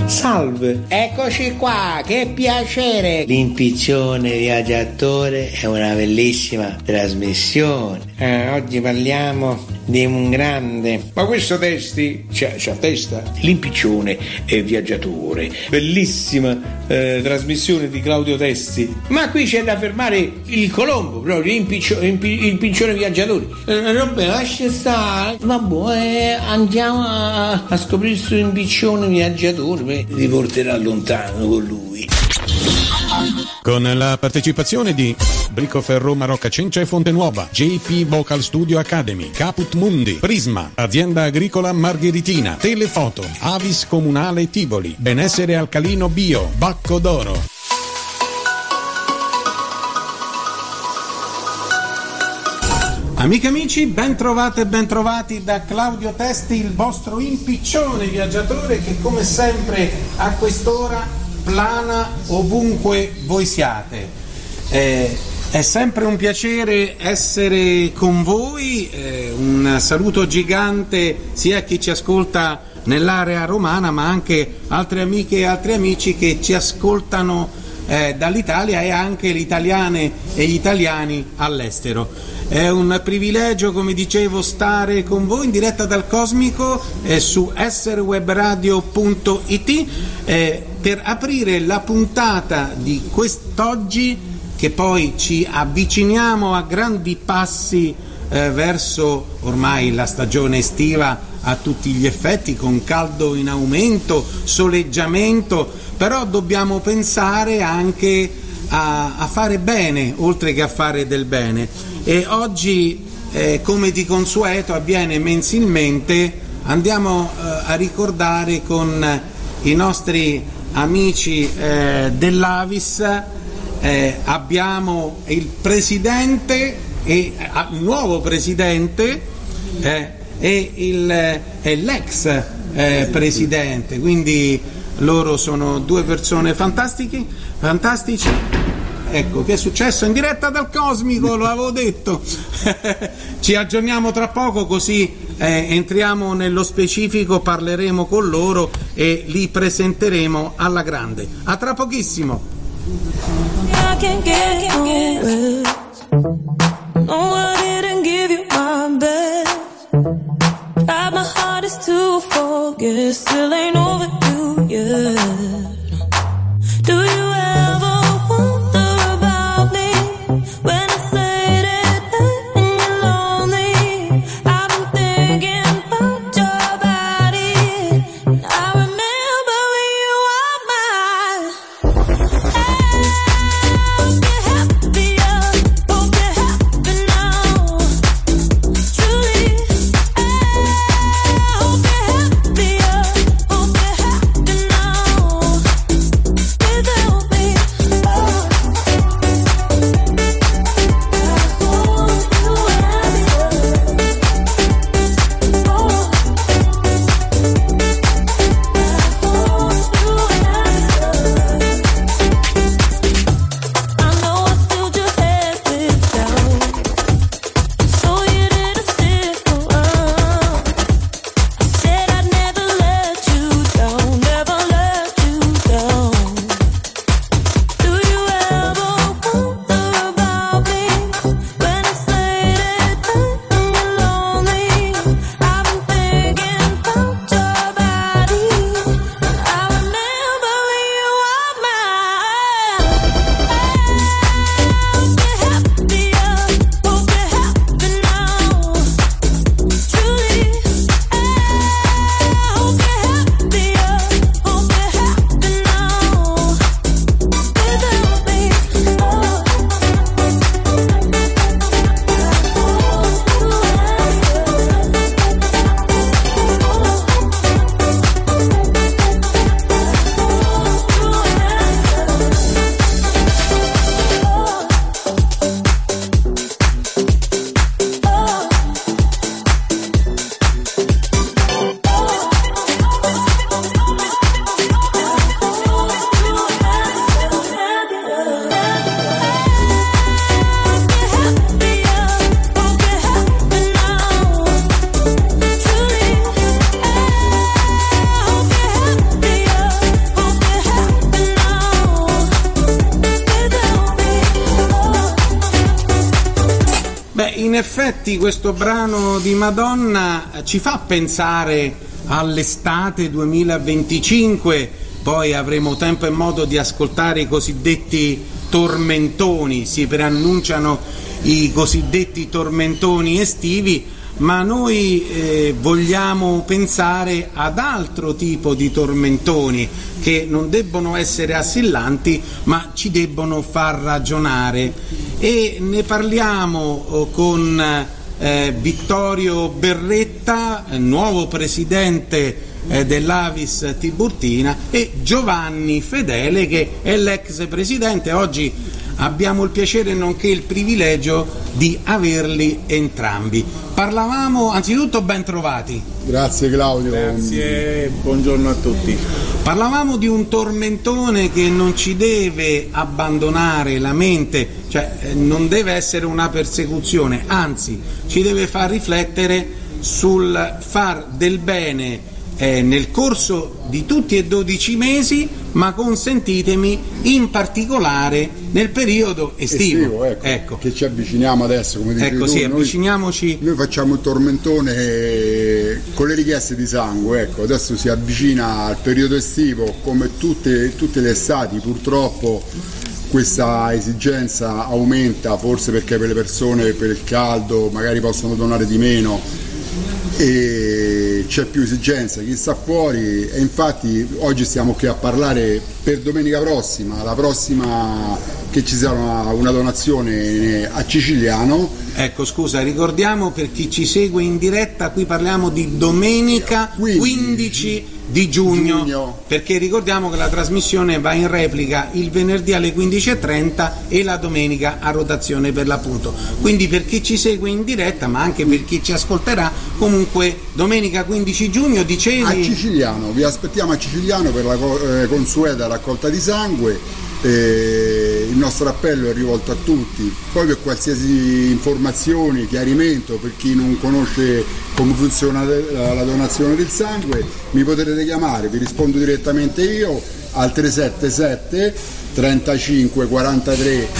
Salve, eccoci qua, che piacere! L'impiccione viaggiatore è una bellissima trasmissione. Oggi parliamo di un grande... Ma questo testi c'ha testa? L'impiccione viaggiatore. Bellissima trasmissione di Claudio Testi. Ma qui c'è da fermare il Colombo, proprio il piccione viaggiatore. Vabbè, lascia stare. Vabbè, andiamo a scoprire il suo impiccione viaggiatore. Vi porterà lontano con lui. Con la partecipazione di Bricoferro Marocca Cencia e Fontenuova, JP Vocal Studio Academy, Caput Mundi, Prisma, Azienda Agricola Margheritina, Telefoto, Avis Comunale Tivoli, Benessere Alcalino Bio, Bacco d'Oro. Amiche e amici, ben trovate e ben trovati da Claudio Testi, il vostro impiccione viaggiatore che come sempre a quest'ora plana ovunque voi siate. È sempre un piacere essere con voi, un saluto gigante sia a chi ci ascolta nell'area romana ma anche altre amiche e altri amici che ci ascoltano dall'Italia e anche le italiane e gli italiani all'estero. È un privilegio, come dicevo, stare con voi in diretta dal Cosmico su esserewebradio.it per aprire la puntata di quest'oggi, che poi ci avviciniamo a grandi passi verso ormai la stagione estiva a tutti gli effetti, con caldo in aumento, soleggiamento, però dobbiamo pensare anche a fare bene oltre che a fare del bene. E oggi, come di consueto avviene mensilmente, andiamo a ricordare con i nostri amici dell'Avis, abbiamo il presidente e il nuovo presidente e l'ex presidente, quindi loro sono due persone fantastici. Ecco, che è successo in diretta dal Cosmico, lo avevo detto. Ci aggiorniamo tra poco, così entriamo nello specifico, parleremo con loro e li presenteremo alla grande. A tra pochissimo. effetti questo brano di Madonna ci fa pensare all'estate 2025, poi avremo tempo e modo di ascoltare i cosiddetti tormentoni, si preannunciano i cosiddetti tormentoni estivi, ma noi vogliamo pensare ad altro tipo di tormentoni che non debbono essere assillanti, ma ci debbono far ragionare, e ne parliamo con Vittorio Berretta, nuovo presidente dell'Avis Tiburtina, e Giovanni Fedele, che è l'ex presidente. Oggi abbiamo il piacere nonché il privilegio di averli entrambi. Parlavamo, anzitutto ben trovati. Grazie Claudio. Grazie, buongiorno a tutti. Parlavamo di un tormentone che non ci deve abbandonare la mente, cioè non deve essere una persecuzione, anzi ci deve far riflettere sul far del bene nel corso di tutti e 12 mesi, ma consentitemi in particolare nel periodo estivo. Ecco, che ci avviciniamo adesso, come dicevi tu, sì, avviciniamoci. Noi facciamo il tormentone con le richieste di sangue, ecco, adesso si avvicina al periodo estivo, come tutte le estati purtroppo questa esigenza aumenta, forse perché per le persone per il caldo magari possono donare di meno e c'è più esigenza, chi sta fuori, e infatti oggi stiamo qui a parlare per domenica prossima, la prossima che ci sia una donazione a Ciciliano. Ecco, scusa, ricordiamo per chi ci segue in diretta, qui parliamo di domenica 15 di giugno, perché ricordiamo che la trasmissione va in replica il venerdì alle 15:30 e la domenica a rotazione per l'appunto. Quindi per chi ci segue in diretta, ma anche per chi ci ascolterà, comunque domenica 15 giugno dicevi... A Ciciliano, vi aspettiamo a Ciciliano per la consueta raccolta di sangue. Il nostro appello è rivolto a tutti, poi per qualsiasi informazione, chiarimento, per chi non conosce come funziona la donazione del sangue, mi potete chiamare, vi rispondo direttamente io al 377 35 43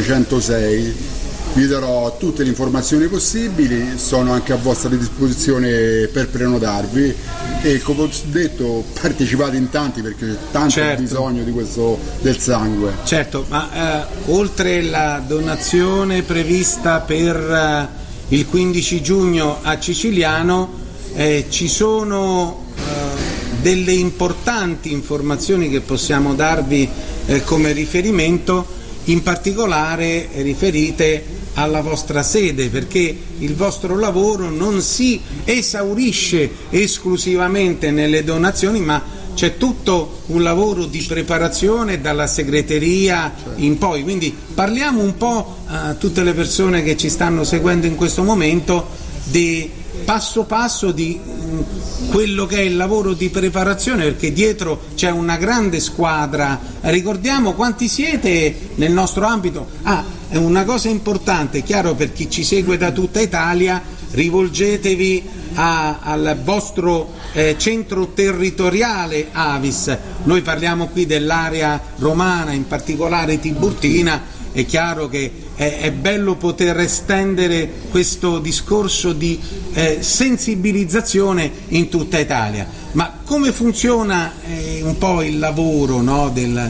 506. Vi darò tutte le informazioni possibili, sono anche a vostra disposizione per prenotarvi e, come ho detto, partecipate in tanti perché c'è tanto bisogno di questo del sangue. Certo, ma oltre la donazione prevista per il 15 giugno a Ciciliano ci sono delle importanti informazioni che possiamo darvi come riferimento, in particolare riferite alla vostra sede, perché il vostro lavoro non si esaurisce esclusivamente nelle donazioni, ma c'è tutto un lavoro di preparazione dalla segreteria in poi. Quindi parliamo un po' a tutte le persone che ci stanno seguendo in questo momento di passo passo di quello che è il lavoro di preparazione, perché dietro c'è una grande squadra. Ricordiamo quanti siete nel nostro ambito. È una cosa importante, chiaro, per chi ci segue da tutta Italia, rivolgetevi al vostro centro territoriale Avis. Noi parliamo qui dell'area romana, in particolare tiburtina. È chiaro che è bello poter estendere questo discorso di sensibilizzazione in tutta Italia. Ma come funziona un po' il lavoro, no, del...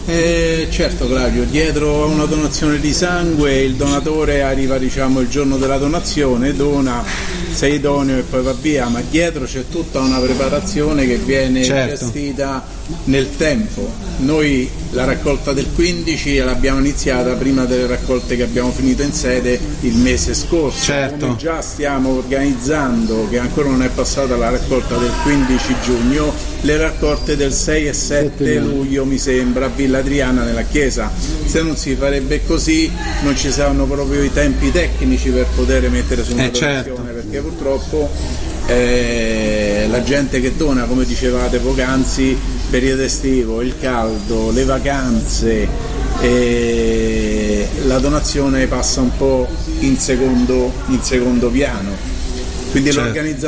Certo Claudio, dietro a una donazione di sangue il donatore arriva, diciamo, il giorno della donazione, dona, sei idoneo e poi va via, ma dietro c'è tutta una preparazione che viene gestita nel tempo. Noi la raccolta del 15 l'abbiamo iniziata prima delle raccolte che abbiamo finito in sede il mese scorso. Come già stiamo organizzando, che ancora non è passata la raccolta del 15 giugno, le raccolte del 6 e 7 luglio mi sembra a Villa Adriana nella chiesa. Se non si farebbe così non ci saranno proprio i tempi tecnici per poter mettere su una donazione, perché purtroppo la gente che dona, come dicevate poc'anzi, periodo estivo, il caldo, le vacanze, la donazione passa un po' in secondo piano. Quindi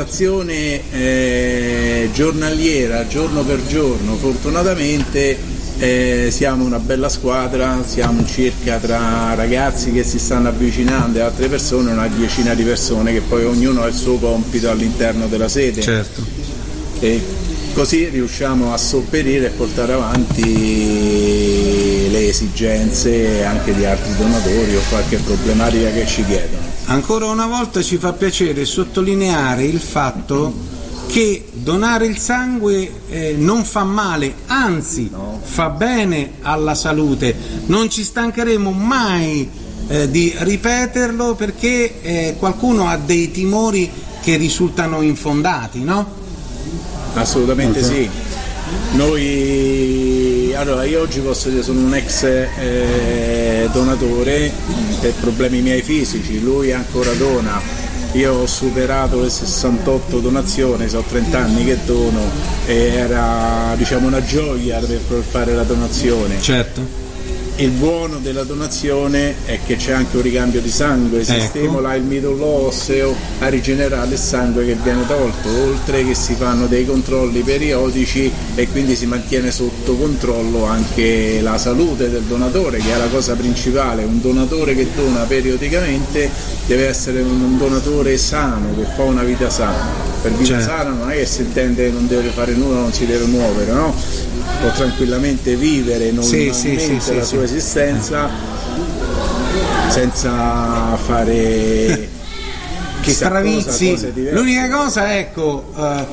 l'organizzazione giornaliera, giorno per giorno, fortunatamente siamo una bella squadra, siamo circa, tra ragazzi che si stanno avvicinando e altre persone, una decina di persone che poi ognuno ha il suo compito all'interno della sede. Certo. E così riusciamo a sopperire e portare avanti le esigenze anche di altri donatori o qualche problematica che ci chiedono. Ancora una volta ci fa piacere sottolineare il fatto che donare il sangue non fa male, anzi fa bene alla salute. Non ci stancheremo mai di ripeterlo, perché qualcuno ha dei timori che risultano infondati, no? Assolutamente sì. Allora, io oggi posso dire sono un ex donatore per problemi miei fisici, lui ancora dona. Io ho superato le 68 donazioni, sono 30 anni che dono e era, diciamo, una gioia per fare la donazione. Certo. Il buono della donazione è che c'è anche un ricambio di sangue, si stimola il midollo osseo a rigenerare il sangue che viene tolto, oltre che si fanno dei controlli periodici e quindi si mantiene sotto controllo anche la salute del donatore, che è la cosa principale. Un donatore che dona periodicamente deve essere un donatore sano, che fa una vita sana. Per vita sana non è che si intende che non deve fare nulla, non si deve muovere, no? Può tranquillamente vivere normalmente la sua esistenza senza fare stravizi. L'unica cosa, ecco,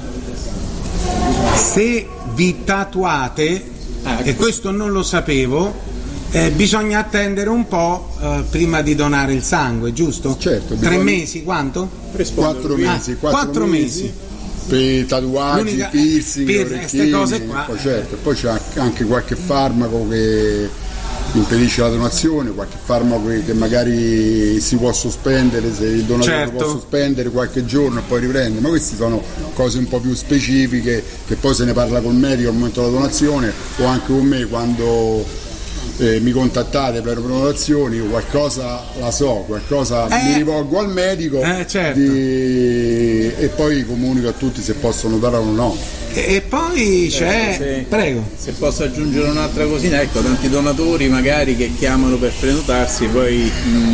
se vi tatuate, e questo non lo sapevo, bisogna attendere un po' prima di donare il sangue, giusto? Certo. 3 mesi, quanto? 4 mesi. 4 mesi. Per tatuaggi, piercing, queste cose qua. Poi c'è anche qualche farmaco che impedisce la donazione, qualche farmaco che magari si può sospendere, se il donatore può sospendere qualche giorno e poi riprende, ma queste sono cose un po' più specifiche che poi se ne parla col medico al momento della donazione o anche con me quando mi contattate per prenotazioni, qualcosa la so, qualcosa mi rivolgo al medico e poi comunico a tutti se possono dare o no. E poi c'è, prego. Se posso aggiungere un'altra cosina, ecco, tanti donatori magari che chiamano per prenotarsi poi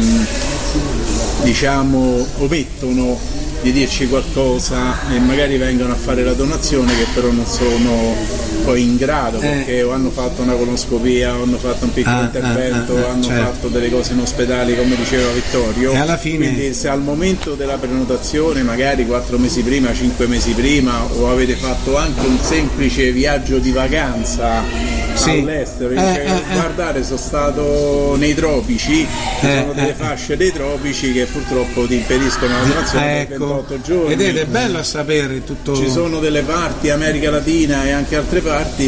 diciamo omettono di dirci qualcosa e magari vengono a fare la donazione che però non sono poi in grado perché o hanno fatto una coloscopia o hanno fatto un piccolo intervento o hanno fatto delle cose in ospedale, come diceva Vittorio, e alla fine... Quindi se al momento della prenotazione magari 4 mesi prima, 5 mesi prima o avete fatto anche un semplice viaggio di vacanza all'estero, guardate, sono stato nei tropici, ci sono delle fasce dei tropici che purtroppo ti impediscono la donazione per 28 giorni. Vedete, è bello sapere tutto. Ci sono delle parti, America Latina e anche altre parti,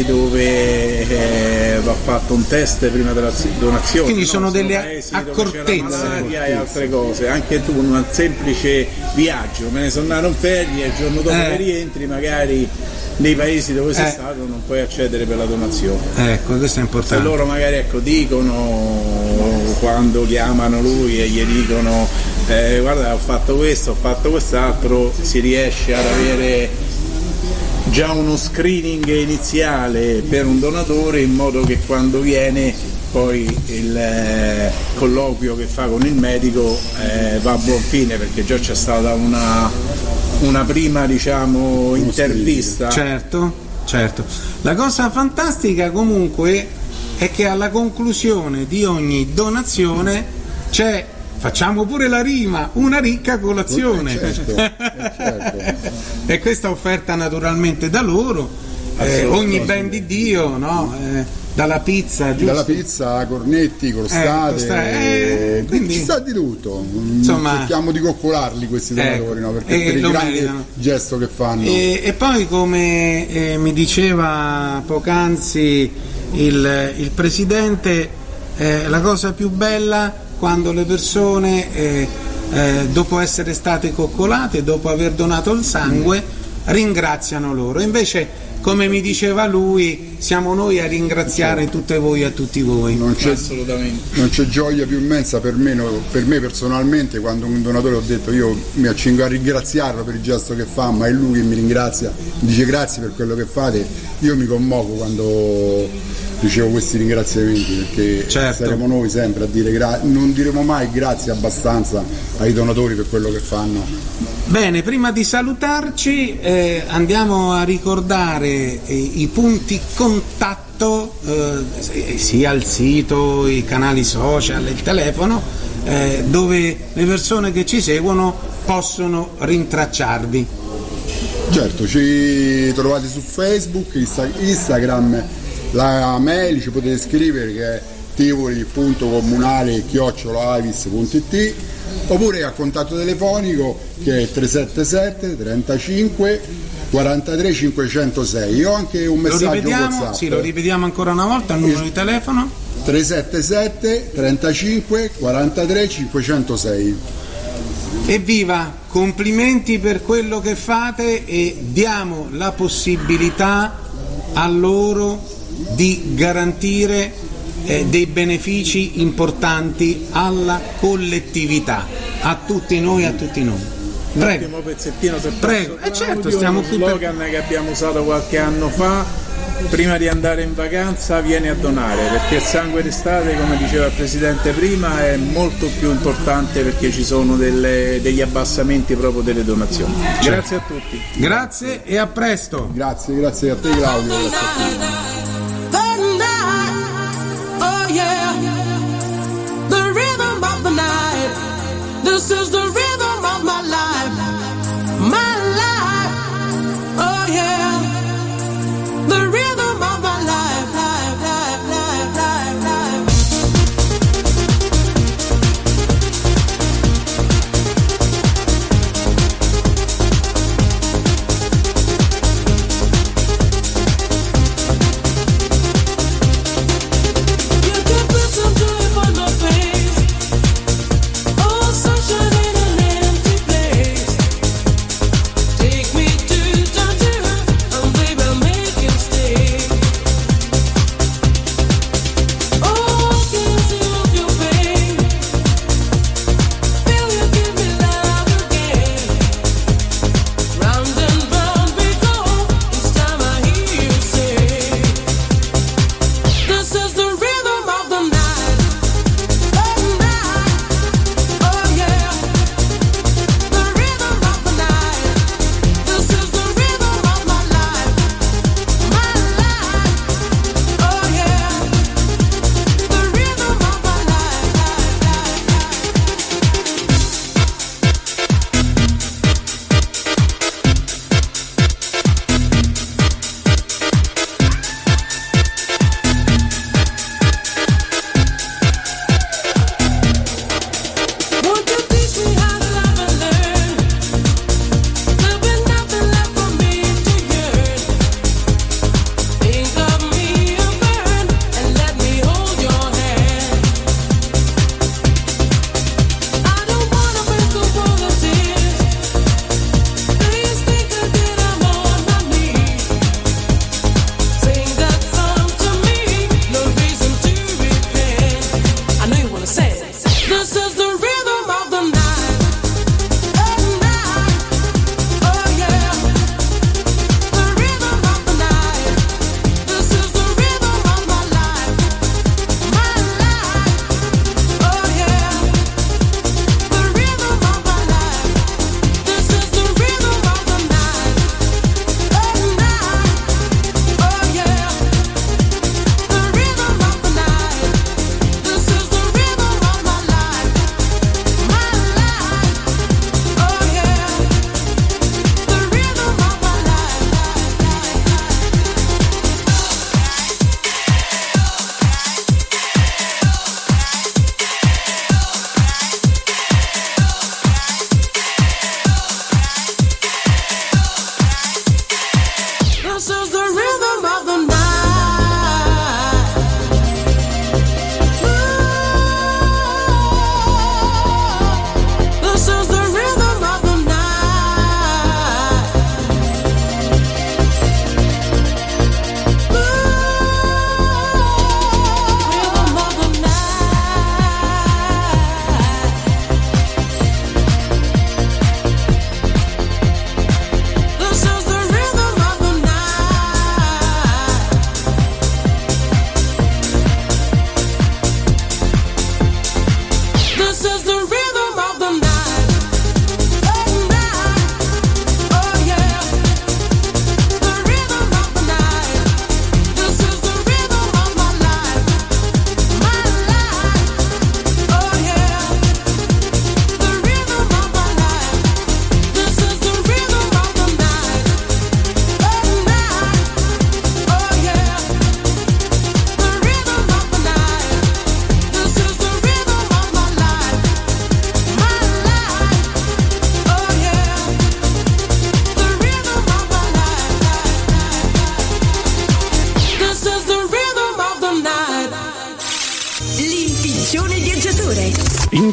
dove va fatto un test prima della donazione. Quindi sono delle accortezze e altre cose. Anche tu un semplice viaggio, me ne sono andato in ferie, il giorno dopo che rientri magari nei paesi dove sei stato non puoi accedere per la donazione. Ecco, questo è importante. Se loro magari dicono, quando chiamano lui e gli dicono guarda, ho fatto questo, ho fatto quest'altro, si riesce ad avere già uno screening iniziale per un donatore, in modo che quando viene poi il colloquio che fa con il medico va a buon fine, perché già c'è stata una prima, diciamo, intervista. Certo. La cosa fantastica comunque è che alla conclusione di ogni donazione c'è, facciamo pure la rima, una ricca colazione. Certo. E questa offerta naturalmente da loro, ogni ben di Dio, no? Dalla pizza, giusto? Dalla pizza a cornetti, crostate, quindi ci sta di tutto. Insomma, cerchiamo di coccolarli questi donatori, no? Perché per il grande meritano. Gesto che fanno. E poi, come mi diceva poc'anzi il presidente, la cosa più bella quando le persone dopo essere state coccolate, dopo aver donato il sangue, ringraziano loro. Invece come mi diceva lui, siamo noi a ringraziare tutte voi e a tutti voi. Assolutamente. Non c'è gioia più immensa per me personalmente quando un donatore, ho detto, io mi accingo a ringraziarlo per il gesto che fa, ma è lui che mi ringrazia, mi dice grazie per quello che fate. Io mi commuovo quando ricevo questi ringraziamenti, perché saremo noi sempre a dire non diremo mai grazie abbastanza ai donatori per quello che fanno. Bene, prima di salutarci andiamo a ricordare i punti contatto, sia il sito, i canali social, il telefono, dove le persone che ci seguono possono rintracciarvi. Certo, ci trovate su Facebook, Instagram, la mail ci potete scrivere che è tivoli.comunale@avis.it, oppure a contatto telefonico che è 377 35 43 506, o anche un messaggio WhatsApp. Sì, lo ripetiamo ancora una volta il numero di telefono: 377 35 43 506. Evviva, complimenti per quello che fate e diamo la possibilità a loro di garantire dei benefici importanti alla collettività, a tutti noi, Prego. L'ultimo pezzettino, se prego. Certo, stiamo qui slogan che abbiamo usato qualche anno fa: prima di andare in vacanza vieni a donare, perché il sangue d'estate, come diceva il Presidente prima, è molto più importante, perché ci sono degli abbassamenti proprio delle donazioni. Grazie a tutti. Grazie e a presto. Grazie a te Claudio, grazie a te. This is the rhythm of my life, oh yeah, the rhythm of my life, life.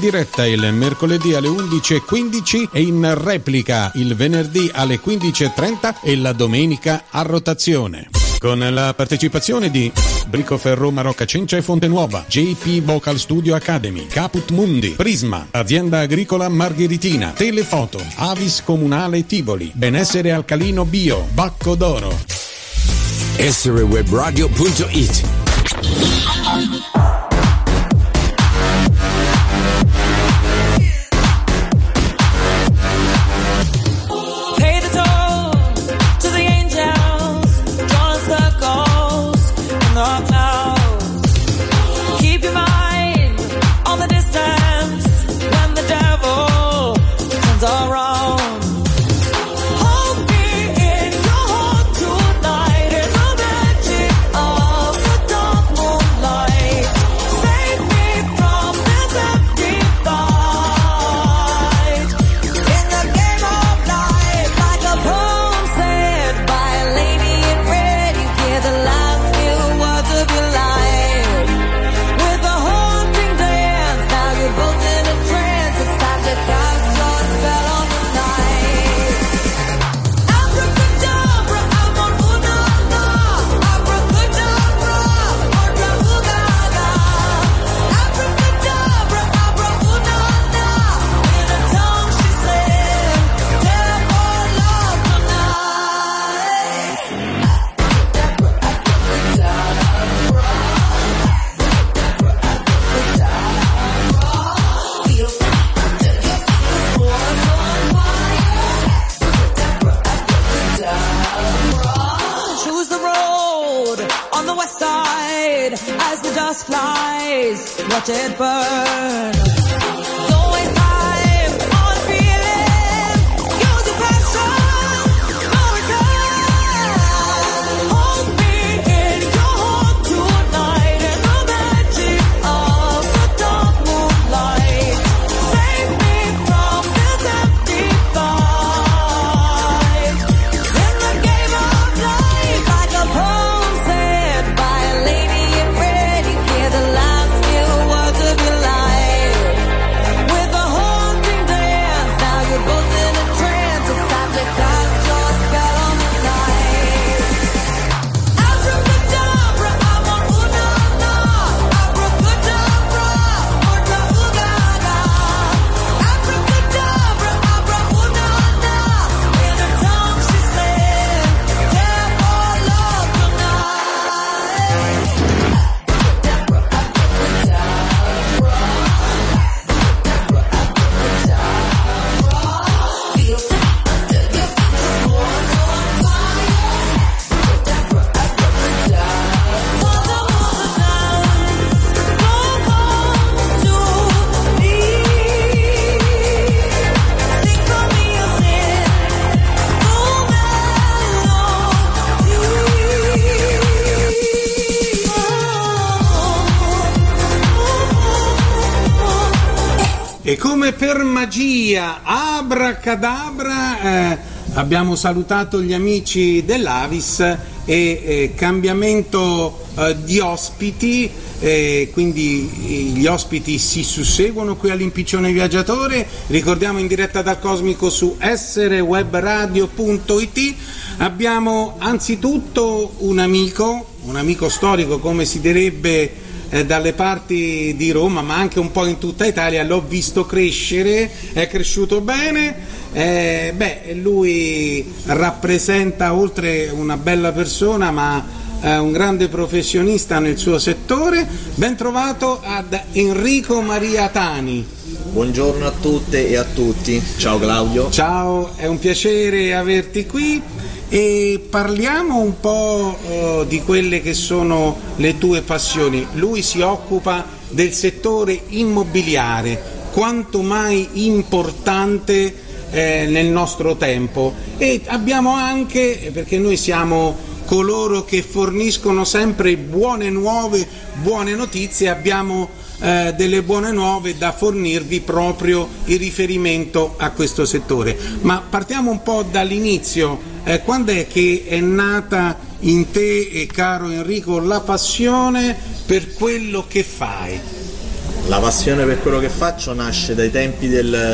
diretta il mercoledì alle 11:15 e in replica il venerdì alle 15:30 e la domenica a rotazione. Con la partecipazione di Bricoferro Marocca Cencia e Fonte Nuova, JP Vocal Studio Academy, Caput Mundi, Prisma, Azienda Agricola Margheritina, Telefoto, Avis Comunale Tivoli, Benessere Alcalino Bio, Bacco d'Oro. SRWebradio.it. Watch it burn. Don't waste time on feeling. Use your passion. No return. Hold me in your heart tonight in the magic of the dark moonlight. Save me from this empty fight. In the game of life, like a poem said by a lady in red, you hear the last words of your life. With a haunting dance, now you're both in a trance. It's time to cast your spell on the night. Abracadabra, I'm on una-na. Abracadabra, orda ugaga. Abracadabra, abra-una-na. In her tongue she said, therefore love tonight. E come per magia, abracadabra, abbiamo salutato gli amici dell'Avis e cambiamento di ospiti, quindi gli ospiti si susseguono qui all'Impiccione Viaggiatore. Ricordiamo in diretta dal Cosmico su srwebradio.it. Abbiamo anzitutto un amico storico, come si direbbe dalle parti di Roma, ma anche un po' in tutta Italia. L'ho visto crescere, è cresciuto bene. Lui rappresenta, oltre una bella persona, ma un grande professionista nel suo settore. Ben trovato ad Enrico Maria Tani. Buongiorno a tutte e a tutti. Ciao Claudio. Ciao, è un piacere averti qui. E parliamo un po' di quelle che sono le tue passioni. Lui si occupa del settore immobiliare, quanto mai importante nel nostro tempo, e abbiamo anche, perché noi siamo coloro che forniscono sempre buone notizie, abbiamo delle buone nuove da fornirvi proprio in riferimento a questo settore. Ma partiamo un po' dall'inizio. Quando è che è nata in te, caro Enrico, la passione per quello che fai? La passione per quello che faccio nasce dai tempi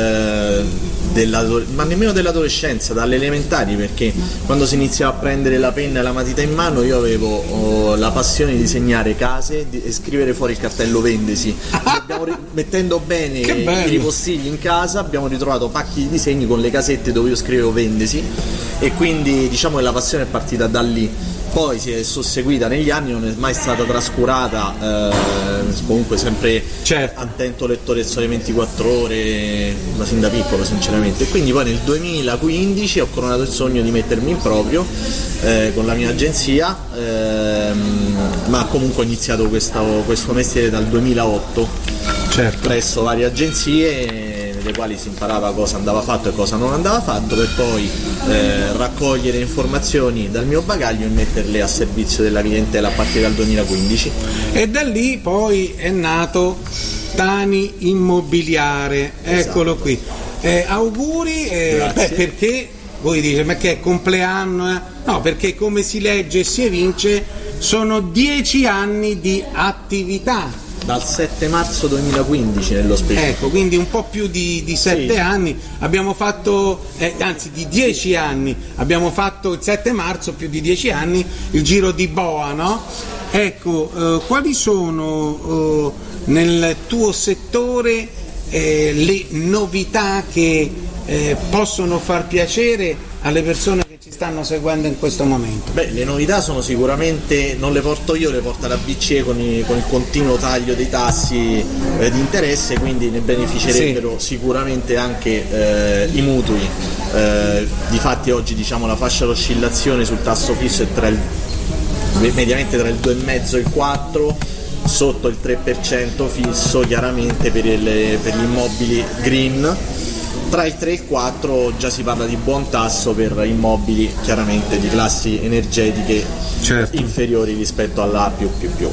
ma nemmeno dell'adolescenza, dalle elementari, perché quando si iniziava a prendere la penna e la matita in mano io avevo la passione di disegnare case e scrivere fuori il cartello vendesi. Mettendo bene i ripostigli in casa abbiamo ritrovato pacchi di disegni con le casette dove io scrivevo vendesi, e quindi diciamo che la passione è partita da lì. Poi si è susseguita negli anni, non è mai stata trascurata, comunque sempre attento lettore del Sole 24 Ore, ma sin da piccolo sinceramente. E quindi poi nel 2015 ho coronato il sogno di mettermi in proprio con la mia agenzia, ma comunque ho iniziato questo mestiere dal 2008 presso varie agenzie, nelle quali si imparava cosa andava fatto e cosa non andava fatto, per poi raccogliere informazioni dal mio bagaglio e metterle a servizio della clientela a partire dal 2015. E da lì poi è nato Tani Immobiliare, eccolo qui. Auguri, perché voi dite ma che è compleanno? No, perché come si legge e si evince sono 10 anni di attività. Dal 7 marzo 2015 nello specifico. Ecco, quindi un po' più di 7 anni abbiamo fatto, anzi di 10 anni, abbiamo fatto il 7 marzo più di 10 anni il giro di boa, no? Ecco, quali sono nel tuo settore le novità che possono far piacere alle persone che ci stanno seguendo in questo momento? Beh, le novità sono sicuramente, non le porto io, le porta la BCE con il continuo taglio dei tassi di interesse, quindi ne beneficerebbero sicuramente anche i mutui. Difatti oggi diciamo la fascia d'oscillazione sul tasso fisso è mediamente tra il 2,5 e il 4, sotto il 3% fisso chiaramente per gli immobili green. Tra il 3 e il 4 già si parla di buon tasso per immobili chiaramente di classi energetiche inferiori rispetto alla A++.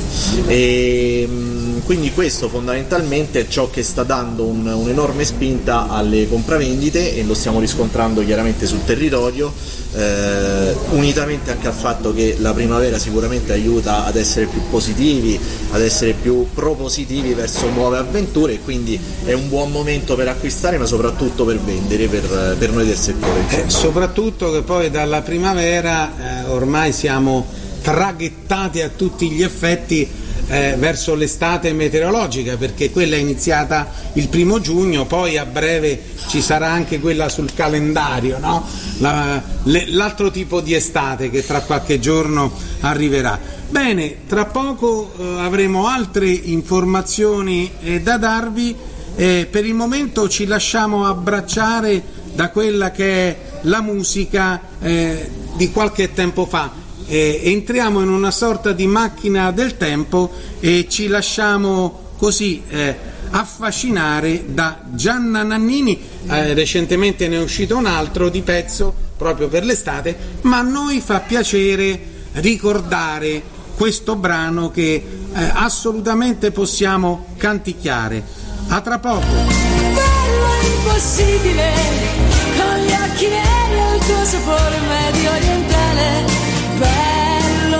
E quindi questo fondamentalmente è ciò che sta dando un'enorme spinta alle compravendite, e lo stiamo riscontrando chiaramente sul territorio, unitamente anche al fatto che la primavera sicuramente aiuta ad essere più positivi, ad essere più propositivi verso nuove avventure, e quindi è un buon momento per acquistare, ma soprattutto per vendere per noi del settore. Soprattutto che poi dalla primavera ormai siamo traghettati a tutti gli effetti verso l'estate meteorologica, perché quella è iniziata il 1° giugno, poi a breve ci sarà anche quella sul calendario, no? L'altro tipo di estate che tra qualche giorno arriverà. Bene, tra poco avremo altre informazioni da darvi. Per il momento ci lasciamo abbracciare da quella che è la musica di qualche tempo fa. Entriamo in una sorta di macchina del tempo e ci lasciamo così affascinare da Gianna Nannini. Recentemente ne è uscito un altro di pezzo proprio per l'estate, ma a noi fa piacere ricordare questo brano che assolutamente possiamo canticchiare. A tra poco. Bello impossibile, con gli occhi neri e il tuo sapore medio orientale. Bello,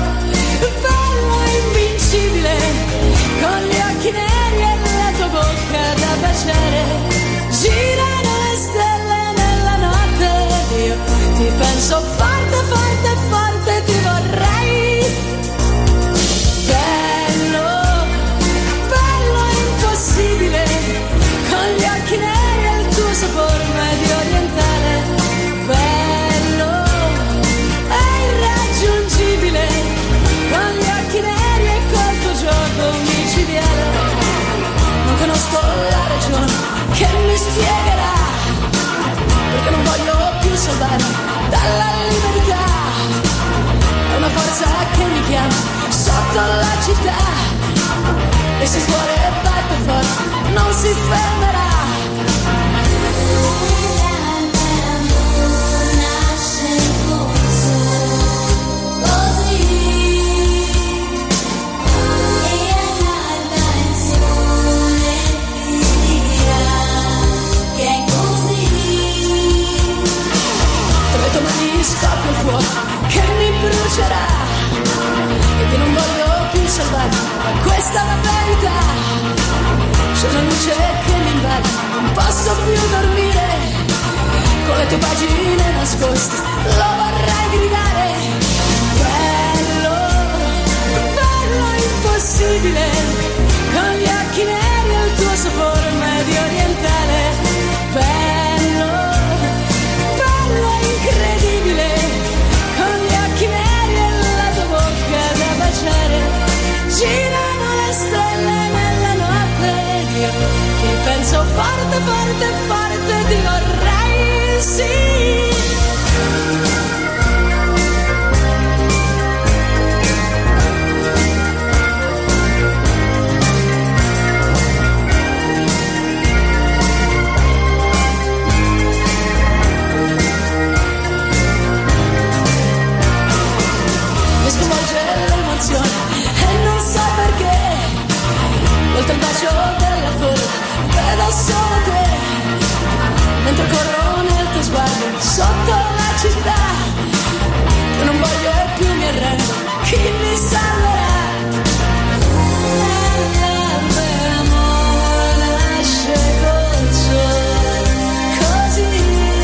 bello invincibile, con gli occhi neri e la tua bocca da baciare. Girano le stelle nella notte, io ti penso forte, forte, forte, ti vorrei. Bello, bello impossibile, con gli occhi neri e il tuo sapore medio orientale. Bello e irraggiungibile, con gli occhi neri e col tuo gioco micidiale. Non conosco la ragione che mi spiegherà perché non voglio più salvarmi dalla libertà. È una forza che mi chiama sotto la città, e se scuole e batte forte non si fermerà. Scoppia il fuoco che mi brucerà, e che non voglio più salvarmi, ma questa è la verità. c'è una luce che mi invade, non posso più dormire, con le tue pagine nascoste, lo vorrei gridare. Bello, bello impossibile, con gli occhi neri e il tuo sapore medio orientale. Bello, bello incredibile, con gli occhi neri e la tua bocca da baciare. Girano le stelle nella notte ed io ti penso forte, forte, forte, ti vorrei, sì. Mi sconvolge l'emozione e non so perché, oltre il bacio della folla vedo solo te, mentre corro nel tuo sguardo sotto la città. Io non voglio e più mi arrendo, chi mi salverà? L'amore nasce col sole, così,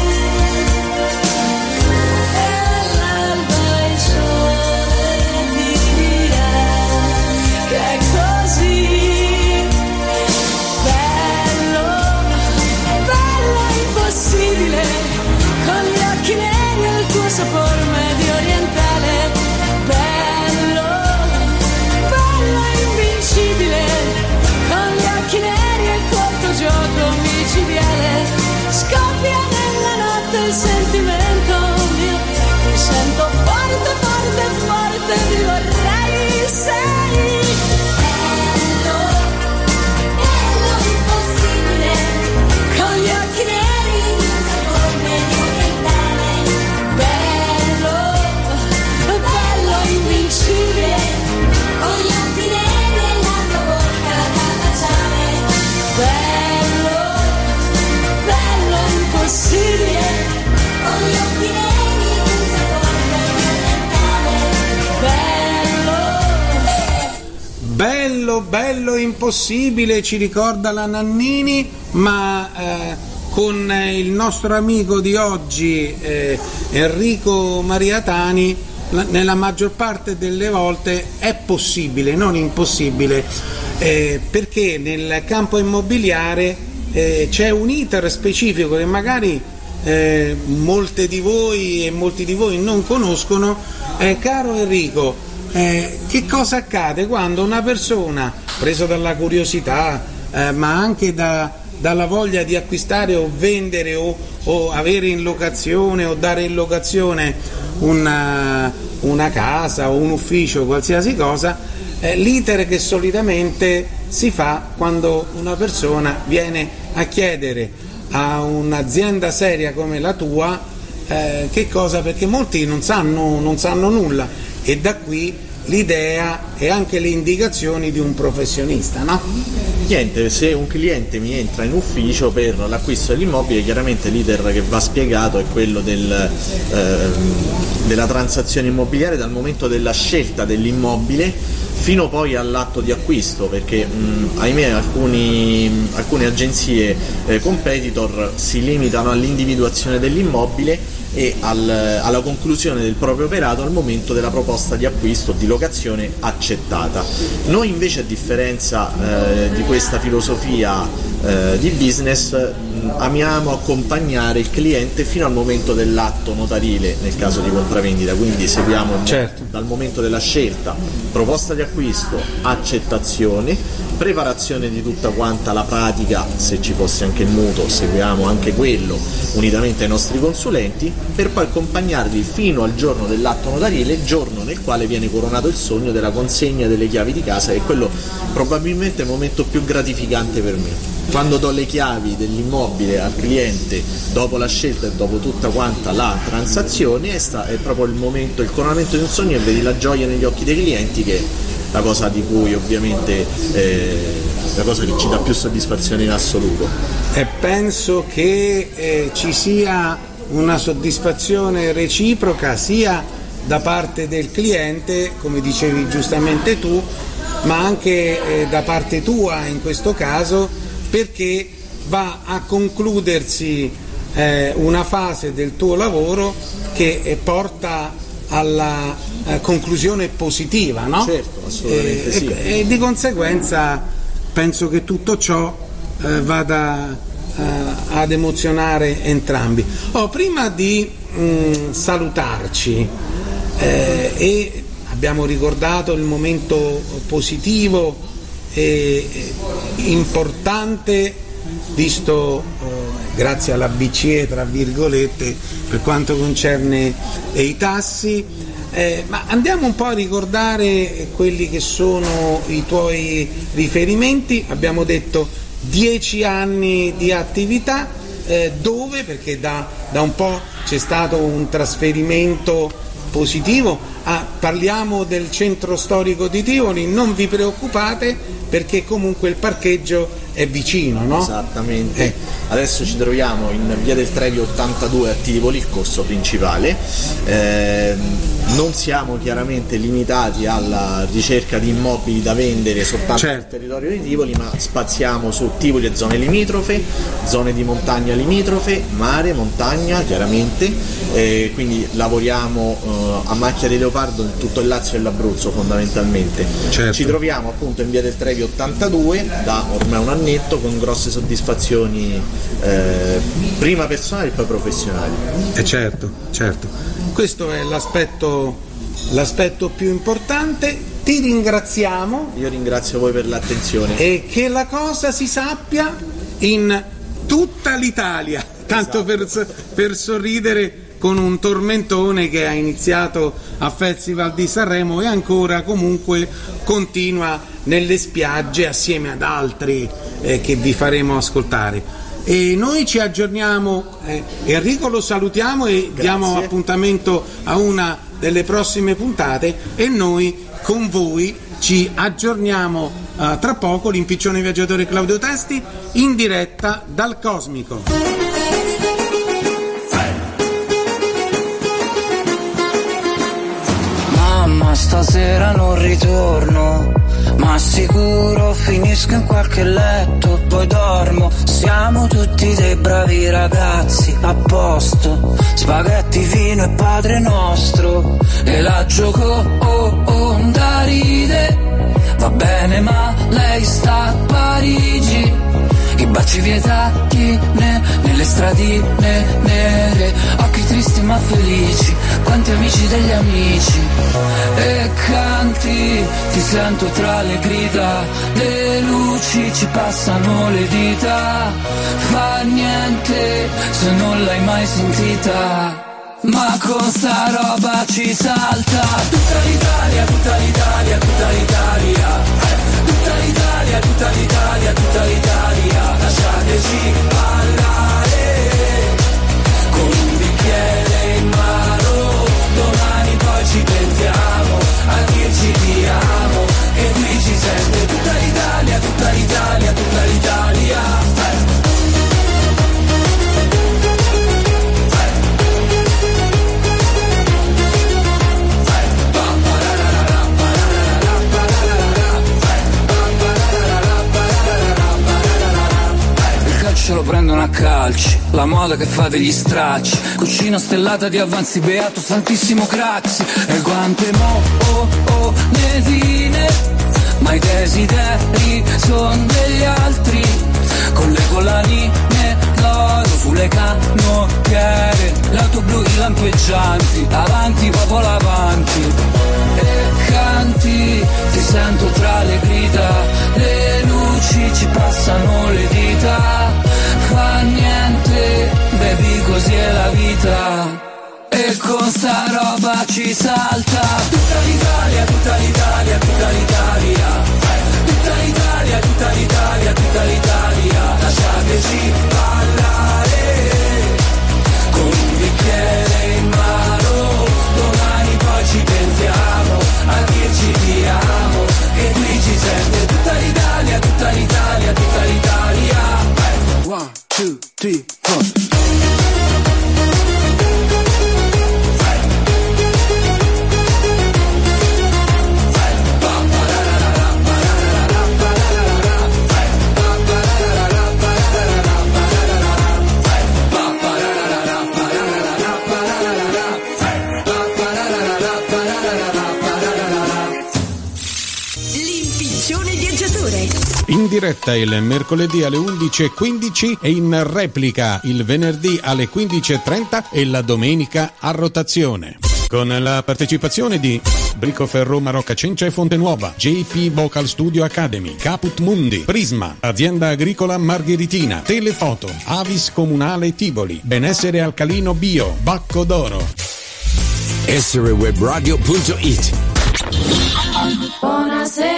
e l'alba il sole ti dirà che è così. Bello, bello impossibile, con gli occhi neri e il tuo sapore medio orientale. Bello, bello invincibile, con gli occhi neri e il corto gioco micidiale. Scoppia nella notte il sentimento mio, mi sento forte, forte, forte, ti vorrei, sei. Bello, bello impossibile, con gli occhi neri e il sapore medio orientale. Bello, bello invincibile, con gli occhi neri e la tua bocca da baciare. Bello, bello impossibile, con gli occhi neri e il sapore medio orientale. Bello. Bello, bello impossibile, ci ricorda la Nannini, ma con il nostro amico di oggi Enrico Mariatani nella maggior parte delle volte è possibile, non impossibile, perché nel campo immobiliare c'è un iter specifico che magari molte di voi e molti di voi non conoscono. Caro Enrico, che cosa accade quando una persona, preso dalla curiosità, ma anche dalla voglia di acquistare o vendere o avere in locazione o dare in locazione una casa o un ufficio, qualsiasi cosa, l'iter che solitamente si fa quando una persona viene a chiedere a un'azienda seria come la tua che cosa, perché molti non sanno nulla, e da qui l'idea e anche le indicazioni di un professionista, no? Niente, se un cliente mi entra in ufficio per l'acquisto dell'immobile, chiaramente l'iter che va spiegato è quello della transazione immobiliare dal momento della scelta dell'immobile fino poi all'atto di acquisto, perché ahimè alcune agenzie competitor si limitano all'individuazione dell'immobile e alla conclusione del proprio operato al momento della proposta di acquisto o di locazione accettata. Noi invece, a differenza di questa filosofia di business, amiamo accompagnare il cliente fino al momento dell'atto notarile nel caso di compravendita, quindi seguiamo dal momento della scelta, proposta di acquisto, accettazione, preparazione di tutta quanta la pratica, se ci fosse anche il mutuo seguiamo anche quello unitamente ai nostri consulenti, per poi accompagnarli fino al giorno dell'atto notarile, giorno nel quale viene coronato il sogno della consegna delle chiavi di casa, che è quello probabilmente il momento più gratificante per me. Quando do le chiavi dell'immobile al cliente dopo la scelta e dopo tutta quanta la transazione, è proprio il momento, il coronamento di un sogno, e vedi la gioia negli occhi dei clienti, che è la cosa di cui ovviamente la cosa che ci dà più soddisfazione in assoluto. E penso che ci sia una soddisfazione reciproca sia da parte del cliente, come dicevi giustamente tu, ma anche da parte tua in questo caso, perché va a concludersi una fase del tuo lavoro che porta alla conclusione positiva, no? Certo, assolutamente sì. E di conseguenza penso che tutto ciò vada ad emozionare entrambi. Prima di salutarci, e abbiamo ricordato il momento positivo e importante visto grazie alla BCE tra virgolette per quanto concerne i tassi, ma andiamo un po' a ricordare quelli che sono i tuoi riferimenti. Abbiamo detto 10 anni di attività, dove? Perché da un po' c'è stato un trasferimento positivo. Parliamo del centro storico di Tivoli, non vi preoccupate perché comunque il parcheggio è vicino, no? Esattamente. Adesso ci troviamo in via del Trevi 82 a Tivoli, il corso principale. Non siamo chiaramente limitati alla ricerca di immobili da vendere soltanto nel territorio di Tivoli, ma spaziamo su Tivoli e zone limitrofe, zone di montagna limitrofe, mare, montagna chiaramente, quindi lavoriamo a macchia di leopardo in tutto il Lazio e l'Abruzzo fondamentalmente. Ci troviamo appunto in via del Trevi 82 da ormai un annetto, con grosse soddisfazioni prima personali e poi professionali. Certo, questo è l'aspetto più importante. Ti ringraziamo. Io ringrazio voi per l'attenzione e che la cosa si sappia in tutta l'Italia, tanto per sorridere, con un tormentone che ha iniziato a Festival di Sanremo e ancora comunque continua nelle spiagge assieme ad altri che vi faremo ascoltare. E noi ci aggiorniamo, Enrico lo salutiamo e diamo appuntamento a una delle prossime puntate, e noi con voi ci aggiorniamo tra poco. L'impiccione viaggiatore Claudio Testi in diretta dal Cosmico. Mamma, stasera non ritorno, ma sicuro finisco in qualche letto, poi dormo. Siamo tutti dei bravi ragazzi, a posto, spaghetti, vino e Padre Nostro, e la Gioconda ride, va bene ma lei sta a Parigi, i baci vietati nelle stradine nere, occhi tristi ma felici, quanti amici degli amici, e canti, ti sento tra le grida, le luci ci passano le dita, fa niente se non l'hai mai sentita. Ma con sta roba ci salta tutta l'Italia, tutta l'Italia, tutta l'Italia, tutta l'Italia, tutta l'Italia, tutta l'Italia. Lasciateci parlare con un bicchiere in mano, domani poi ci pentiamo a dirci ti amo, che qui ci sente tutta l'Italia, tutta l'Italia, tutta l'Italia. Ce lo prendono a calci, la moda che fa degli stracci, cucina stellata di avanzi, beato santissimo Craxi, e quante nevine, ma i desideri son degli altri, con le collanine d'oro sulle canottiere, l'auto blu, i lampeggianti, avanti popolo avanti, e canti, ti sento tra le grida, le luci ci passano le dita, fa niente, baby, così è la vita. E con sta roba ci salta tutta l'Italia, tutta l'Italia, tutta l'Italia, tutta l'Italia, tutta l'Italia, tutta l'Italia. Lasciateci parlare con un bicchiere in mano, domani poi ci pentiamo a dirci ti amo, che qui ci sente tutta l'Italia, tutta l'Italia, tutta l'Italia. 1, 2, 3, 4. del viaggiatore. In diretta il mercoledì alle 11:15 e in replica il venerdì alle 15:30 e la domenica a rotazione. Con la partecipazione di Bricoferro Marocca Cencia e Fontenuova, JP Vocal Studio Academy, Caput Mundi, Prisma, Azienda Agricola Margheritina, Telefoto, Avis Comunale Tivoli, Benessere Alcalino Bio, Bacco d'Oro. SRWebradio.it. Buonasera,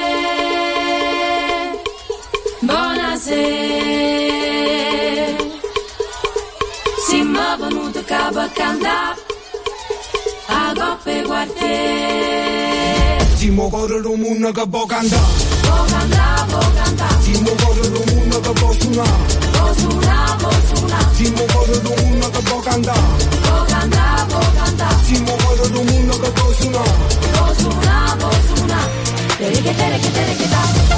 si m'è venuto capo a cantare a coppe quartiere. Si mo corre lo mondo che può cantare, Può cantare, si mo corre lo mondo che può suonare, si mo corre lo mondo che può cantare, può cantare, si mo corre lo mondo che può suonare, può suonare, tere che da.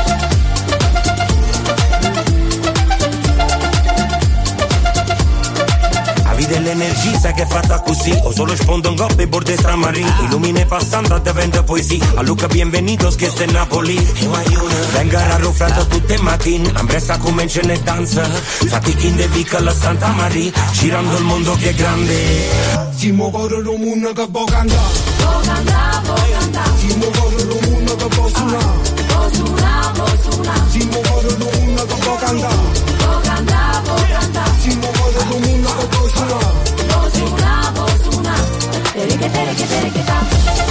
Dell'energia sai che è fatta così, o solo sfondo un gobbe e borde stramarini, illumine passando a diventa poesia, a Luca bienvenidos che sta in Napoli, venga arrufflato tutte le mattine, ambressa comincia e danza, fatichi in de vica alla Santa Maria, girando il mondo che è grande. si mo corre lo mondo che può cantare, si mo corre lo mondo che può suonare, si mo corre lo mondo che può cantare, si mo corre lo mondo che può suonare. Tere che da.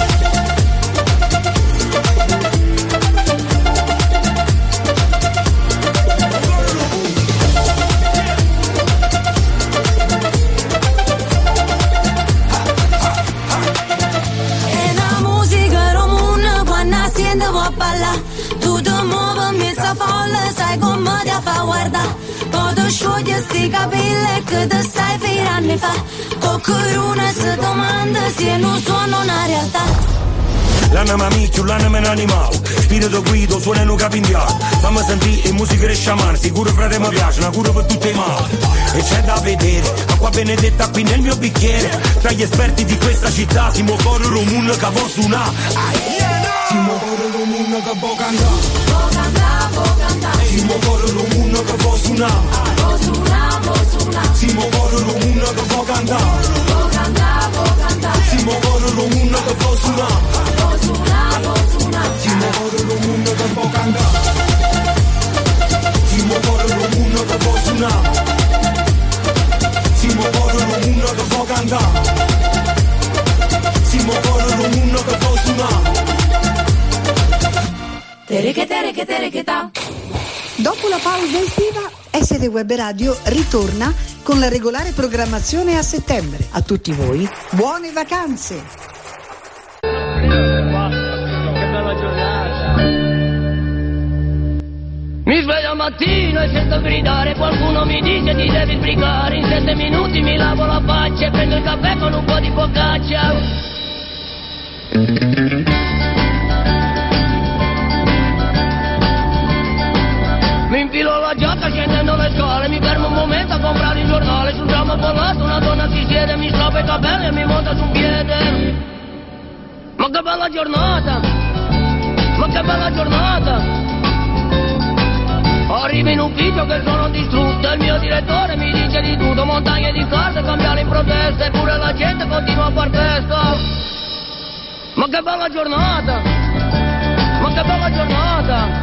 E la musica romana quando sento può ballare, tu ti muovi in mezzo a folla, sai come ti fa guardare, poi ti sciogli sti capelli che ti stai fino anni fa, qualcuno si domanda se non suona una realtà. L'anima micchio, l'anima è un animale, spirito guido, suona in un capindiano, fammi sentire musica di sciamano, sicuro frate mi piace, una cura per tutti i mali, e c'è da vedere, acqua benedetta qui nel mio bicchiere, tra gli esperti di questa città, si muove corre un mondo che può suonare, si muove corre un mondo che può cantare, si muove corre un mondo che può suonare, si muove corre un mondo che può cantare, si muove corre un mondo che può suonare. Si muove lo mondo che può cantare, si muove lo mondo che può suonare, si muove lo mondo che può cantare, si muove lo mondo che può suonare. Tere che da. Dopo la pausa estiva, SD Web Radio ritorna con la regolare programmazione a settembre. A tutti voi, buone vacanze! Mi sveglio al mattino e sento gridare, qualcuno mi dice ti devi sbrigare, in 7 minuti mi lavo la faccia e prendo il caffè con un po' di focaccia. Mi infilo la giacca scendendo le scale, mi fermo un momento a comprare il giornale, sul tram bollato una donna si siede, mi strappa i capelli e mi monta su un piede. Ma che bella giornata, ma che bella giornata. Arrivo in ufficio che sono distrutto, il mio direttore mi dice di tutto, montagne di carte, cambiare in protesta, eppure la gente continua a far festa. Ma che bella giornata, ma che bella giornata.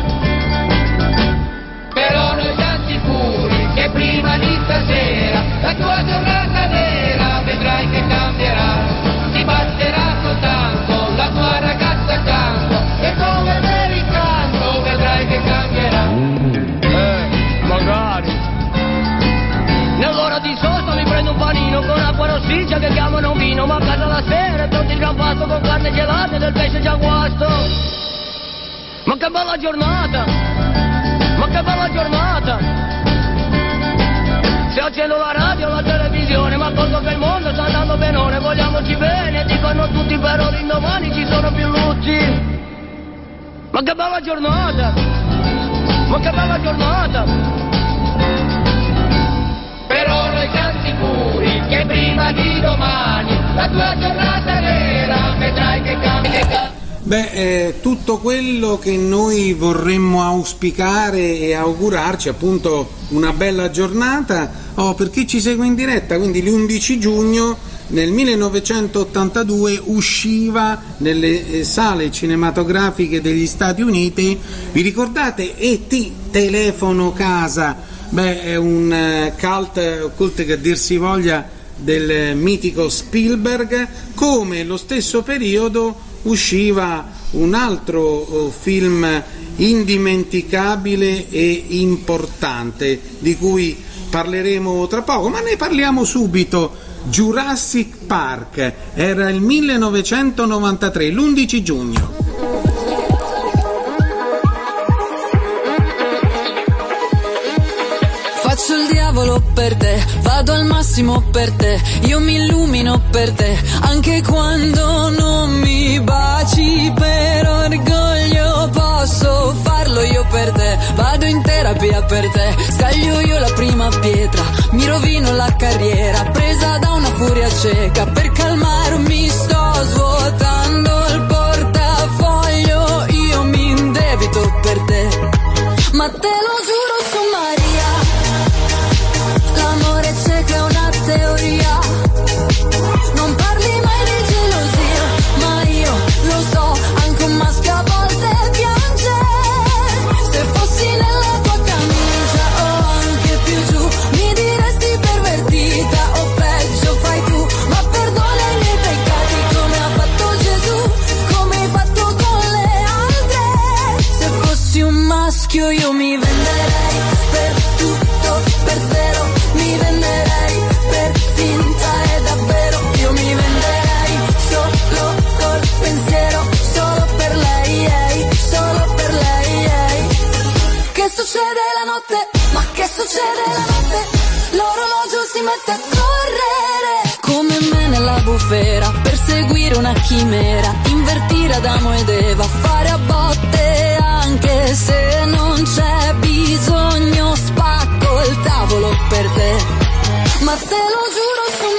Però noi siamo sicuri che prima di stasera la tua giornata nera vedrai che cambierà, ti basterà soltanto la tua ragazza accanto e come per il canto vedrai che cambierà. Magari. Nell'ora di sosta mi prendo un panino con acqua rossiccia che chiamano vino, ma a casa la sera è tutto il gran pasto con carne gelata e del pesce già guasto. Ma che bella giornata, ma che bella giornata. Se accendo la radio o la televisione mi accorgo che il mondo sta andando benone, vogliamoci bene, dicono tutti però l'indomani ci sono più lutti. Ma che bella giornata, ma che bella giornata. Però noi siamo sicuri che prima di domani la tua giornata nera vedrai che cambia. Tutto quello che noi vorremmo auspicare e augurarci, appunto una bella giornata. Per chi ci segue in diretta, quindi l'11 giugno nel 1982 usciva nelle sale cinematografiche degli Stati Uniti, vi ricordate E.T. Telefono Casa? È un cult che a dir si voglia del mitico Spielberg. Come lo stesso periodo usciva un altro film indimenticabile e importante di cui parleremo tra poco, ma ne parliamo subito. Jurassic Park, era il 1993, l'11 giugno. Faccio il diavolo per te, vado al massimo per te, io mi illumino per te, anche quando non mi baci, per orgoglio posso farlo io per te, vado in terapia per te, scaglio io la prima pietra, mi rovino la carriera, presa da una furia cieca, per calmarmi sto svuotando il portafoglio, io mi indebito per te, ma te lo giuro su Maria, l'amore cieco è una teoria, non parli mai di gelosia, ma io lo so, anche un maschio a volte piange, se fossi nella tua camicia o anche più giù, mi diresti pervertita o peggio fai tu, ma perdona i miei peccati come ha fatto Gesù, come hai fatto con le altre, se fossi un maschio io mi venderei per tutto, per zero, mi venderei per finta e davvero, io mi venderei solo col pensiero, solo per lei, solo per lei. Che succede la notte? Ma che succede la notte? L'orologio si mette a correre come me nella bufera, perseguire una chimera, invertire Adamo ed Eva, fare a botte anche se non c'è bisogno, spacco il tavolo per te, ma te lo giuro su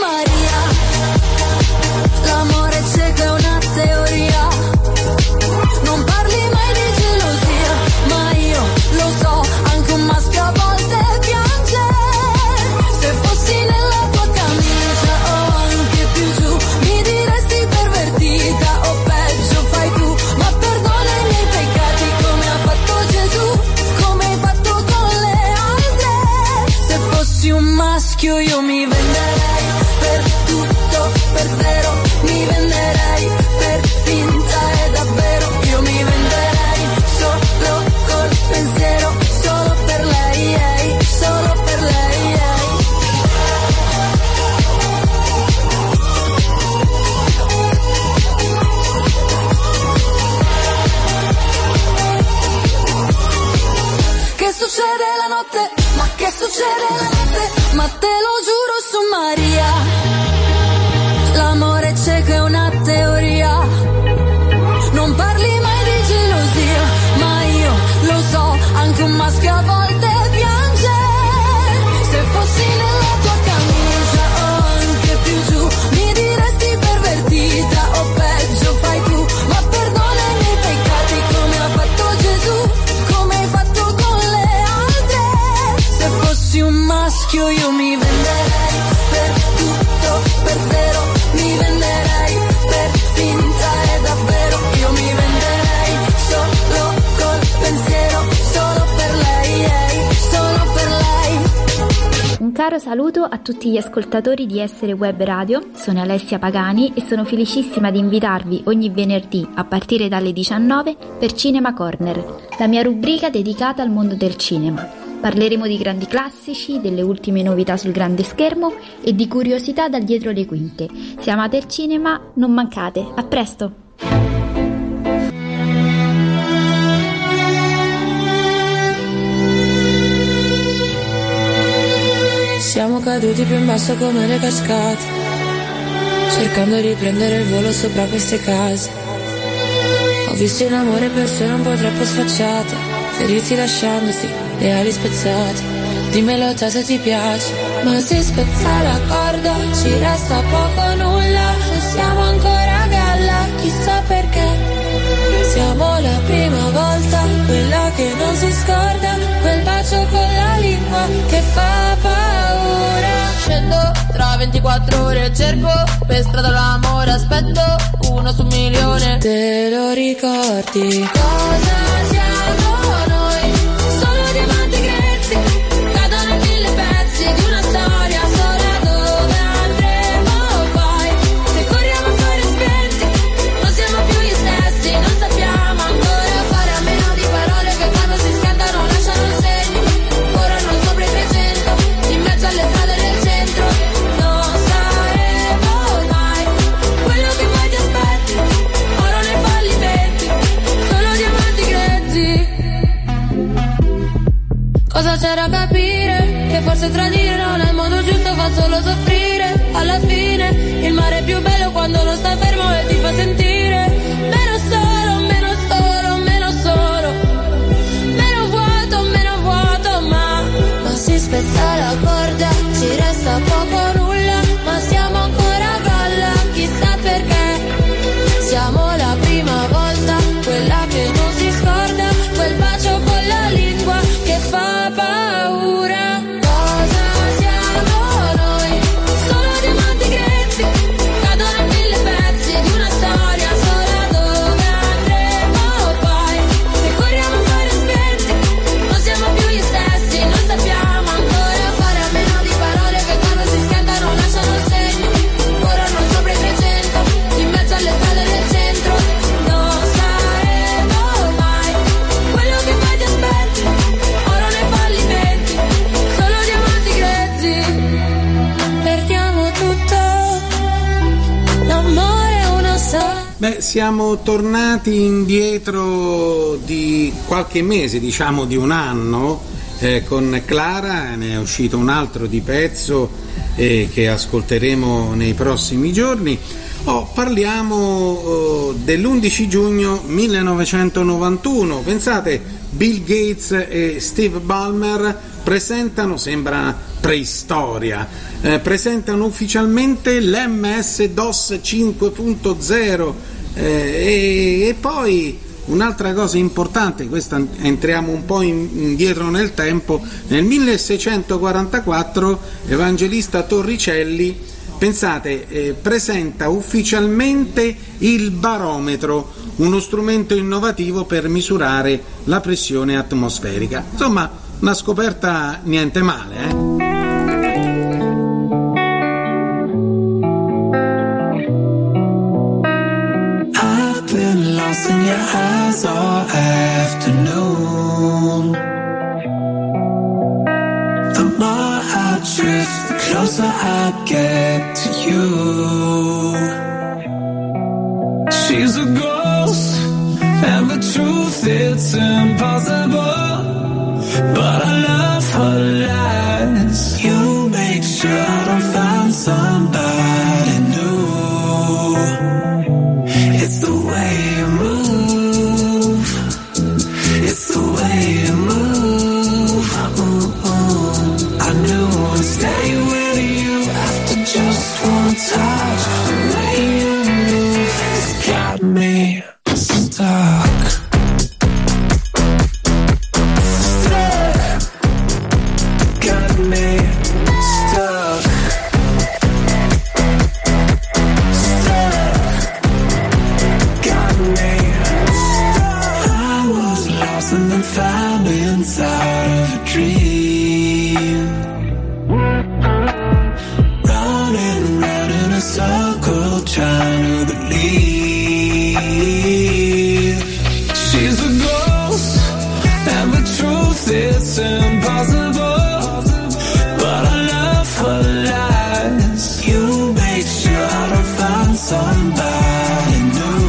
Maria, l'amore cieco è una teoria, non parli mai di gelosia, ma io lo so, anche un maschio a volte piange, se fossi nella tua camicia o anche più giù, mi diresti pervertita o peggio fai tu, ma perdona i miei peccati come ha fatto Gesù, come hai fatto con le altre, se fossi un maschio io mi venderei per tutto, per zero, mi venderei per finta e davvero, io mi venderei solo col pensiero, solo per lei, solo per lei. Che succede la notte? Ma che succede la notte? Ma te lo giuro su Maria, l'amore cieco è una teoria, non parli mai di gelosia, ma io lo so, anche un maschio a volte piange, se fossi nella tua camicia o anche più giù, mi diresti pervertita o peggio fai tu, ma perdona i miei peccati come ha fatto Gesù, come hai fatto con le altre, se fossi un maschio io mi venderei per tutto, per zero, mi venderei per finta e davvero, io mi venderei solo col pensiero, solo per lei, solo per lei. Un caro saluto a tutti gli ascoltatori di Essere Web Radio, sono Alessia Pagani e sono felicissima di invitarvi ogni venerdì a partire dalle 19 per Cinema Corner, la mia rubrica dedicata al mondo del cinema. Parleremo di grandi classici, delle ultime novità sul grande schermo e di curiosità da dietro le quinte. Se amate il cinema, non mancate. A presto! Siamo caduti più in basso come le cascate, cercando di prendere il volo sopra queste case. Ho visto in amore persone un po' troppo sfacciate, ferirsi lasciandosi le ali spezzate. Dimmelo te se ti piace, ma se spezza la corda ci resta poco o nulla, non siamo ancora a galla, chissà perché. 24 ore cerco, per strada l'amore aspetto, 1 su 1.000.000. Te lo ricordi? Cosa siamo noi? Solo diamanti grezzi, cadono in 1000 pezzi di una storia sola. Dove andremo poi? Se corriamo a fare spenti, non siamo più gli stessi, non sappiamo ancora fare a meno di parole che quando si scaldano lasciano il segno. Corrono sopra i 300, in mezzo alle strade del centro. Non saremo mai quello che poi ti aspetti, oro nei fallimenti, solo diamanti grezzi. Cosa c'era a capire? Che forse tradire non è il modo giusto, fa solo soffrire. Alla fine il mare è più bello quando non sta fermo e ti fa sentire meno solo, meno solo, meno solo, meno vuoto, ma si spezza la corda, ci resta poco o nulla, ma siamo ancora a galla, chissà perché. Siamo la prima volta, quella che non si scorda, quel bacio con la lingua che fa paura. Cosa siamo noi? Solo diamanti grezzi, cadono in 1000 pezzi di una storia sola. Dove andremo poi? Se corriamo a fare spenti, non siamo più gli stessi, non sappiamo ancora fare a meno di parole che quando si scaldano lasciano il segno. Corrono sopra i 300, in mezzo alle strade del centro. Non saremo mai quello che poi ti aspetti, oro nei fallimenti, solo diamanti grezzi. Perdiamo tutto, l'amore è una sola. Beh, siamo tornati indietro di qualche mese, diciamo di un anno, con Clara, ne è uscito un altro di pezzo che ascolteremo nei prossimi giorni. Parliamo dell'11 giugno 1991, pensate, Bill Gates e Steve Ballmer presentano, sembra preistoria, presentano ufficialmente l'MS-DOS 5.0 e poi un'altra cosa importante, questa entriamo un po' indietro nel tempo, nel 1644 Evangelista Torricelli, pensate, presenta ufficialmente il barometro, uno strumento innovativo per misurare la pressione atmosferica. Insomma, una scoperta niente male, I've been lost in your eyes all afternoon. The more I drift, the closer I get to you. She's a ghost, and the truth, it's impossible. But I love her lies. You make sure I don't find somebody new. It's the way you move. It's the way you move. I knew I'd stay with you after just one touch. The way you move has got me stuck. Found inside of a dream, running round in a circle, trying to believe. She's a ghost, and the truth, it's impossible. But I love her lies. You make sure I don't find somebody new.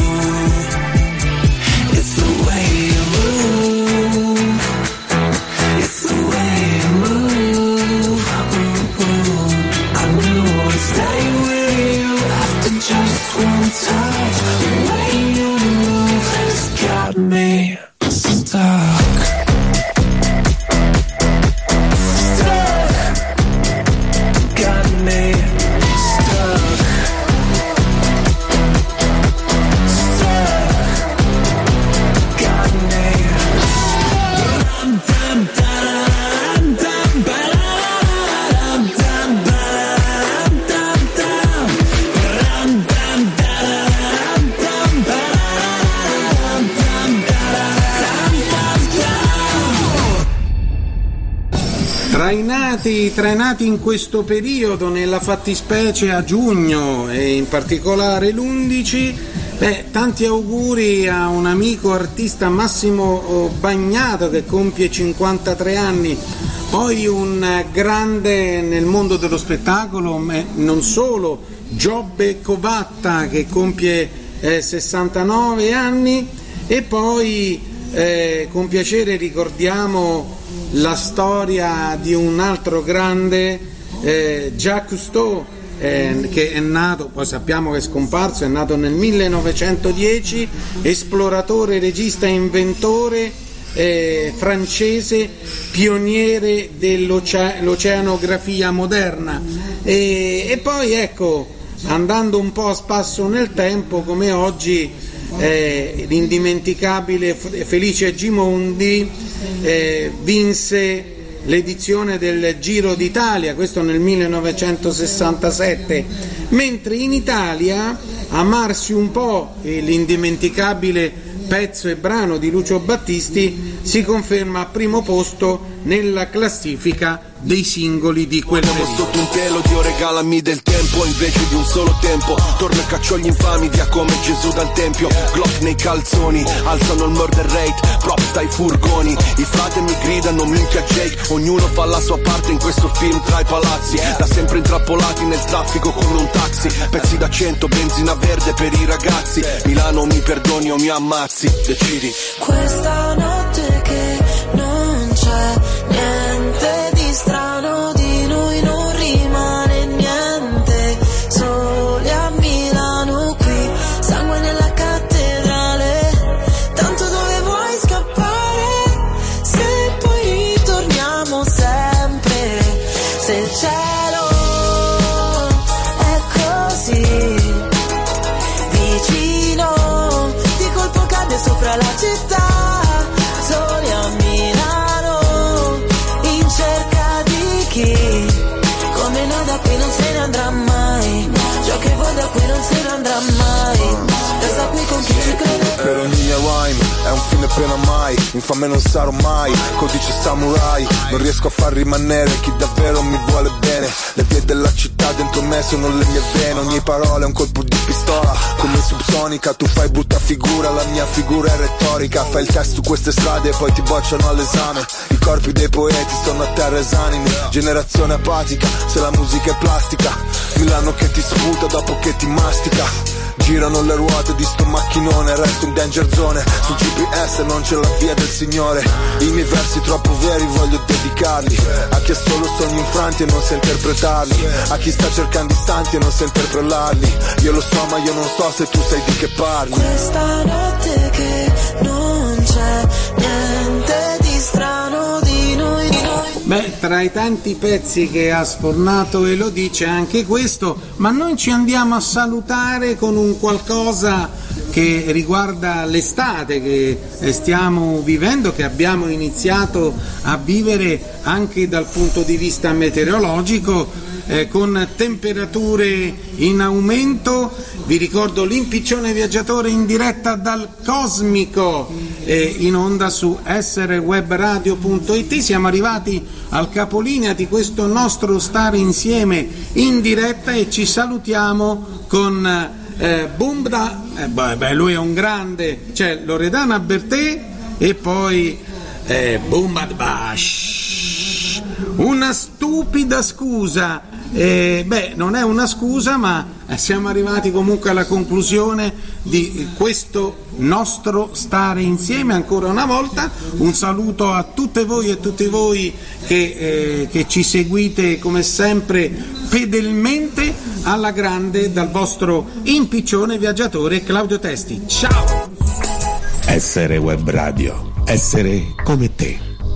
It's the way you move. It's the way you move. Tra i nati in questo periodo, nella fattispecie a giugno e in particolare l'11, tanti auguri a un amico artista Massimo Bagnato che compie 53 anni, poi un grande nel mondo dello spettacolo, non solo, Giobbe Covatta che compie 69 anni, e poi con piacere ricordiamo la storia di un altro grande, Jacques Cousteau, che è nato, poi sappiamo che è scomparso, è nato nel 1910, esploratore, regista, inventore francese, pioniere dell'oceanografia moderna, e poi ecco, andando un po' a spasso nel tempo, come oggi l'indimenticabile Felice Gimondi vinse l'edizione del Giro d'Italia, questo nel 1967, mentre in Italia Amarsi un po', l'indimenticabile pezzo e brano di Lucio Battisti, si conferma al primo posto nella classifica dei singoli di quel periodo. Sotto un telo, Dio regalami del tempo invece di un solo tempo. Torno e caccio gli infami via come Gesù dal tempio. Glock nei calzoni, alzano il murder rate, props dai furgoni. I frate mi gridano minchia Jake, ognuno fa la sua parte in questo film tra i palazzi. Da sempre intrappolati nel traffico come un taxi. Pezzi da 100, benzina verde per i ragazzi. Milano mi perdoni o mi ammazzi, decidi. Questa notte che non c'è niente di strano, di noi non rimane niente, soli a Milano qui, sangue nella cattedrale, tanto dove vuoi scappare, se poi ritorniamo sempre, se il cielo è così vicino, di colpo cade sopra la città, soli a Milano, in cerca di chi, come noi da qui non se ne andrà mai, ciò che vuoi da qui non se ne andrà mai, resta qui con chi ci crede. Per ogni mia rhyme è un fine pena mai, infame non sarò mai, codice samurai, non riesco a far rimanere chi davvero mi vuole bene, le vie della città dentro me sono le mie vene, ogni parola è un colpo di pistola, come subsonica, tu fai brutta figura, la mia figura è retorica, fai il test su queste strade e poi ti bocciano all'esame, i corpi dei poeti sono a terra esanimi, generazione apatica, se la musica è plastica, Milano che ti sputa dopo che ti mastica. Girano le ruote di sto macchinone, resto in danger zone, sul GPS non c'è la via del Signore, i miei versi troppo veri voglio dedicarli, a chi ha solo sogni infranti e non sa interpretarli, a chi sta cercando istanti e non sa interpretarli, io lo so ma io non so se tu sai di che parli. Questa notte che non c'è niente di strano, di noi, di noi. Beh, tra i tanti pezzi che ha sfornato Elodie c'è anche questo, ma noi ci andiamo a salutare con un qualcosa che riguarda l'estate che stiamo vivendo, che abbiamo iniziato a vivere anche dal punto di vista meteorologico, con temperature in aumento. Vi ricordo l'Impiccione Viaggiatore in diretta dal Cosmico, in onda su srwebradio.it. Siamo arrivati al capolinea di questo nostro stare insieme in diretta e ci salutiamo con Bumbda, lui è un grande, c'è Loredana Bertè e poi Bumbad Bash, una stupida scusa. Non è una scusa, ma siamo arrivati comunque alla conclusione di questo nostro stare insieme. Ancora una volta un saluto a tutte voi e tutti voi che ci seguite come sempre fedelmente alla grande dal vostro impiccione viaggiatore Claudio Testi. Ciao! Essere web radio, essere come te.